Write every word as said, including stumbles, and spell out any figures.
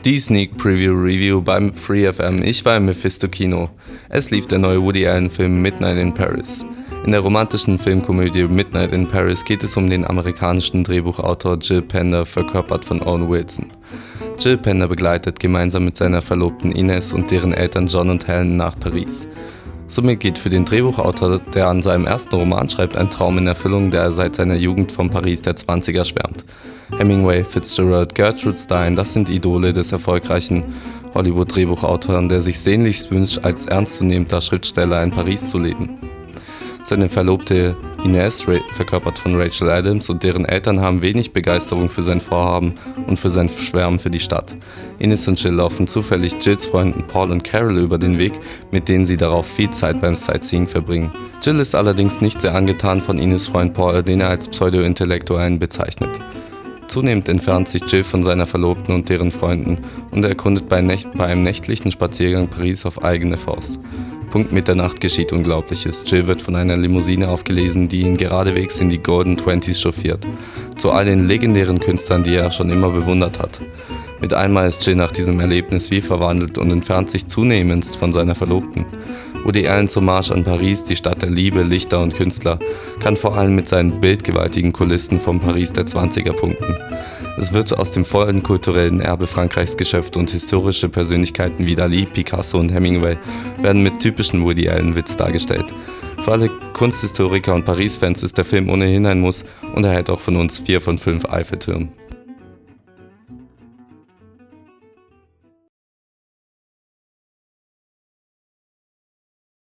Die Sneak Preview Review beim Free F M. Ich war im Mephisto Kino. Es lief der neue Woody Allen Film Midnight in Paris. In der romantischen Filmkomödie Midnight in Paris geht es um den amerikanischen Drehbuchautor Jill Pender, verkörpert von Owen Wilson. Jill Pender begleitet gemeinsam mit seiner Verlobten Ines und deren Eltern John und Helen nach Paris. Somit geht für den Drehbuchautor, der an seinem ersten Roman schreibt, ein Traum in Erfüllung, der seit seiner Jugend vom Paris der zwanziger schwärmt. Hemingway, Fitzgerald, Gertrude Stein, das sind Idole des erfolgreichen Hollywood-Drehbuchautors, der sich sehnlichst wünscht, als ernstzunehmender Schriftsteller in Paris zu leben. Seine Verlobte Ines, verkörpert von Rachel Adams, und deren Eltern haben wenig Begeisterung für sein Vorhaben und für sein Schwärmen für die Stadt. Ines und Jill laufen zufällig Jills Freunden Paul und Carol über den Weg, mit denen sie darauf viel Zeit beim Sightseeing verbringen. Jill ist allerdings nicht sehr angetan von Ines' Freund Paul, den er als Pseudo-Intellektuellen bezeichnet. Zunehmend entfernt sich Jill von seiner Verlobten und deren Freunden und erkundet bei, Nächt- bei einem nächtlichen Spaziergang Paris auf eigene Faust. Punkt Mitternacht geschieht Unglaubliches. Jill wird von einer Limousine aufgelesen, die ihn geradewegs in die Golden Twenties chauffiert. Zu all den legendären Künstlern, die er schon immer bewundert hat. Mit einmal ist Jill nach diesem Erlebnis wie verwandelt und entfernt sich zunehmendst von seiner Verlobten. Woody Allen zum Marsch an Paris, die Stadt der Liebe, Lichter und Künstler, kann vor allem mit seinen bildgewaltigen Kulissen vom Paris der zwanziger punkten. Es wird aus dem vollen kulturellen Erbe Frankreichs geschöpft und historische Persönlichkeiten wie Dali, Picasso und Hemingway werden mit typischen Woody Allen-Witz dargestellt. Für alle Kunsthistoriker und Paris-Fans ist der Film ohnehin ein Muss und erhält auch von uns vier von fünf Eiffeltürmen.